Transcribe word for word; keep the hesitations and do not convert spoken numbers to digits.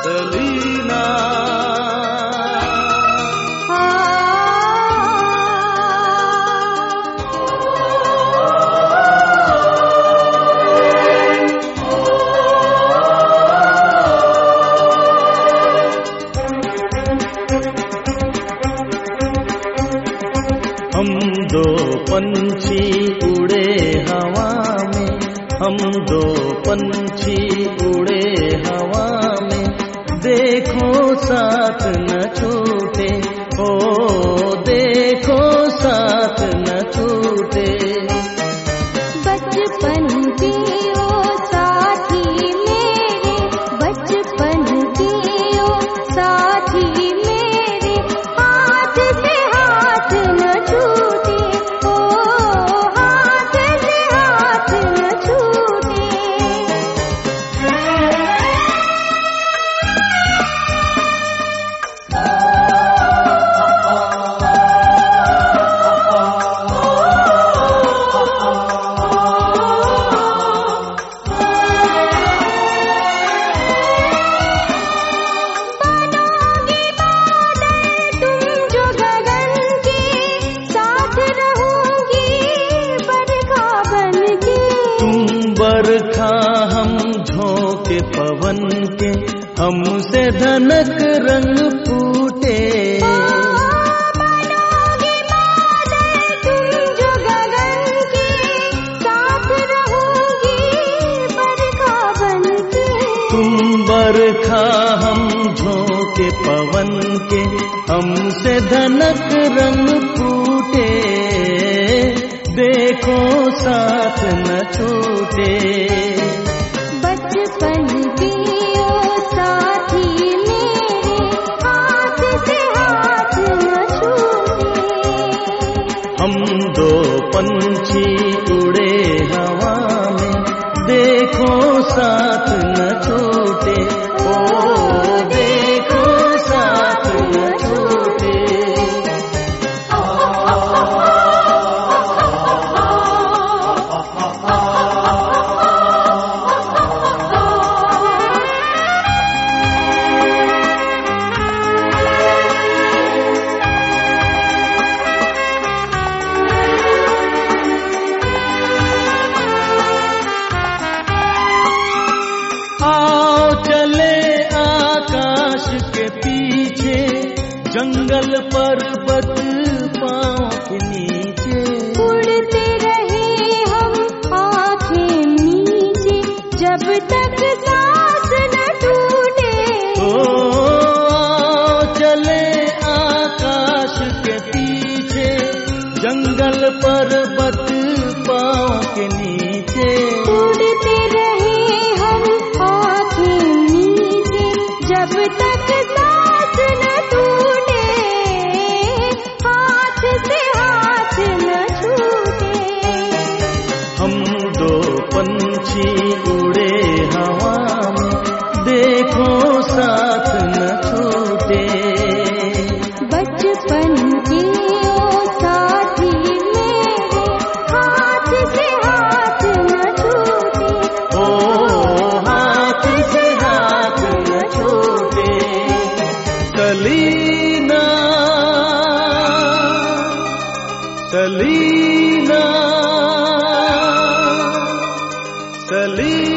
सलीना। हम दो पंछी उड़े हवा में, हम दो पंछी उड़े हवा में, देखो साथ न छूटे, ओ देखो साथ न छूटे। बचपन के ओ साथी मेरे, बचपन के ओ साथी मेरे, हाथ से हाथ न छूटे, ओ हाथ से हाथ न छूटे। बरखा हम झोंके पवन के, हमसे धनक रंग फूटे। बनोगे बादल तुम जो गगन के, साथ रहोगी बरखा बनके। तुम बरखा हम झोंके पवन के, हमसे धनक रंग फूटे। देखो साथ न छूटे। बचपन के ओ साथी मेरे, हाथ से हाथ न छूटे। हम दो पंछी उड़े हवा में, देखो साथ न छूटे, ओ देखो साथ न छूटे। आओ चले आकाश के पीछे, जंगल पर्वत पाँव के नीचे। उड़ते रहे हम आँखें नीचे, जब तक सांस न टूटे। ओ आओ चले आकाश के पीछे, जंगल पर्वत पाँव के नीचे। उड़ते रहे हम आँखें नीचे, जब तक सांस न टूटे, हाथ से हाथ न छूटे। हम दो पंछी उड़े हवा में, देखो साथ न छूटे। बचपन के ओ साथी मेरे, हाथ से हाथ न छूटे, ओ हाथ से हाथ न छूटे। सलीना सलीना सलीना।